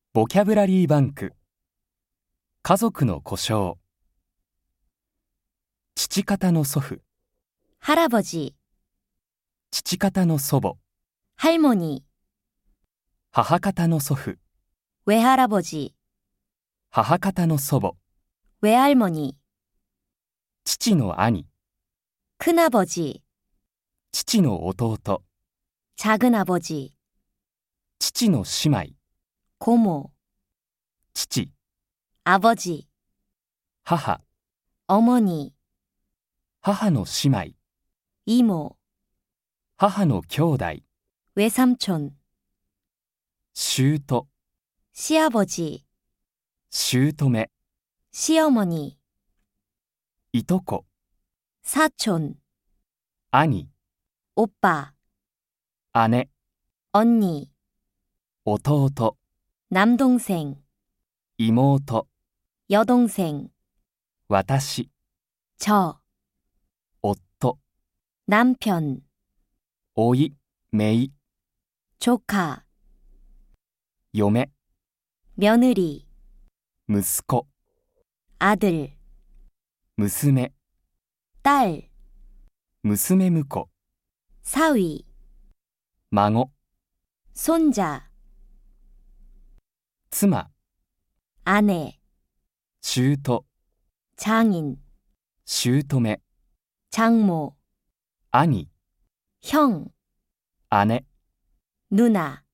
ボキャブラリーバンク。家族の呼称。父方の祖父、 할아버지, 父方の祖母、 할머니, 母方の祖父、 외할아버지, 母方の祖母、 외할머니, 父の兄、 큰아버지, 父の弟、 작은아버지, 父の姉妹、 고모, 父、 아버지, 母、 어머니, 母の姉妹、 이모, 母の兄弟、 외삼촌, 舅、 시아버지, 姑、 시어머니, いとこ、 사촌, 兄、 오빠, 姉、 언니, 弟、 남동생, 妹、 여동생, 私、 저, 夫、 남편, おい、姪、 조카, 嫁、 며느리, 息子、 아들, 娘、 딸, 娘婿、 사위, 孫、 손자, 妻、 아내, 舅、 장인, 姑、 장모, 兄、 형, 姉、 누나,